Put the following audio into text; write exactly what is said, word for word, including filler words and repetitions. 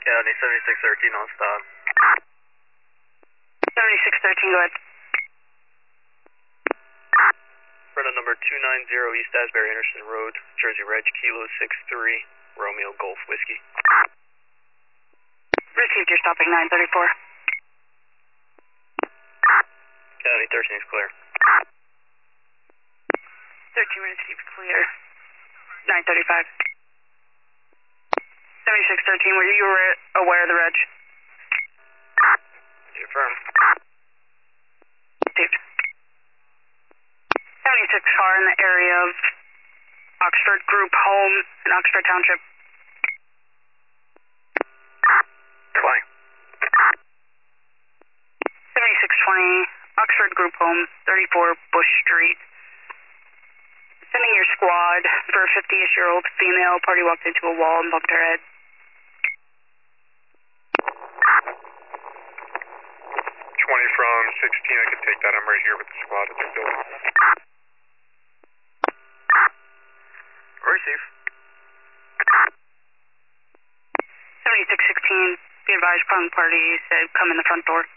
County seventy-six thirteen on stop. seventy-six thirteen, go ahead. Front of number two nine zero East Asbury Anderson Road, Jersey Reg, Kilo six three, Romeo Golf Whiskey. Received, you're stopping nine thirty-four. County thirteen is clear. thirteen received, clear. nine thirty-five. seventy-six thirteen, were you aware of the reg? Confirm. Received. seventy-six car in the area of Oxford Group Home in Oxford Township. twenty. seventy-six twenty, Oxford Group Home, thirty-four Bush Street. Sending your squad for a fifty-ish-year-old female. Party walked into a wall and bumped her head. twenty from sixteen, I can take that. I'm right here with the squad at the building. Receive. seventy-six sixteen, be advised, prong party said come in the front door.